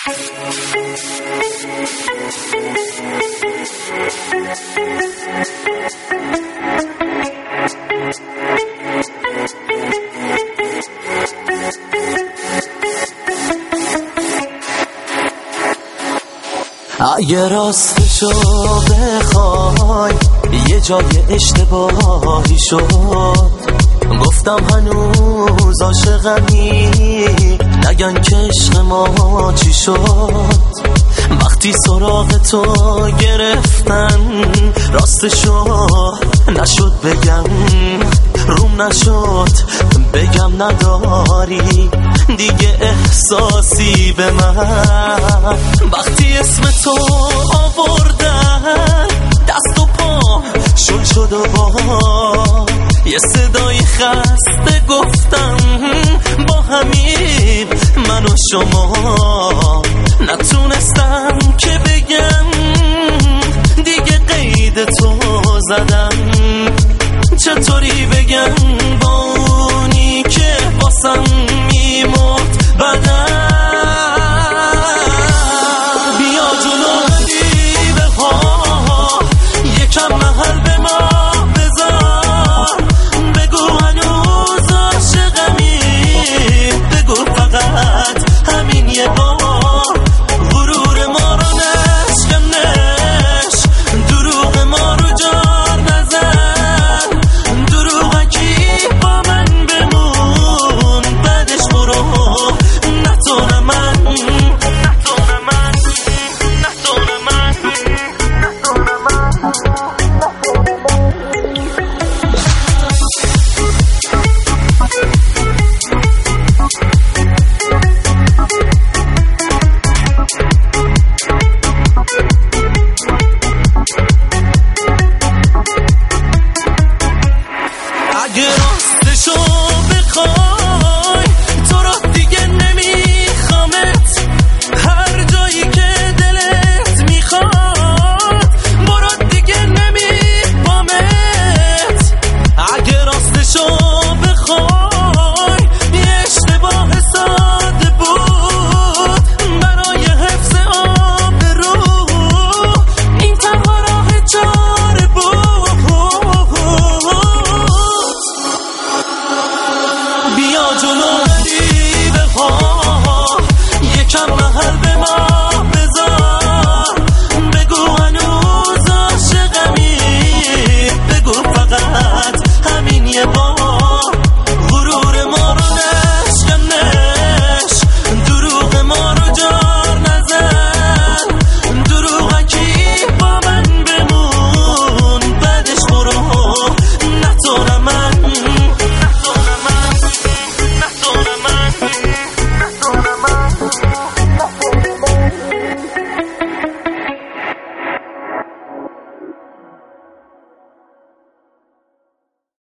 اگه راستشو بخوای یه جای اشتباهی شد، گفتم هنوز عاشقمی، نگن که عشق ما چی شد. وقتی سراغ تو گرفتن راستشو نشد بگم، روم نشد بگم نداری دیگه احساسی به من. وقتی اسم تو آوردن دست و پا شل شد و با یه صدای خسته گفتم با همین من و شما. نتونستم که بگم دیگه قید تو زدم، چطوری بگم با اونی که واسم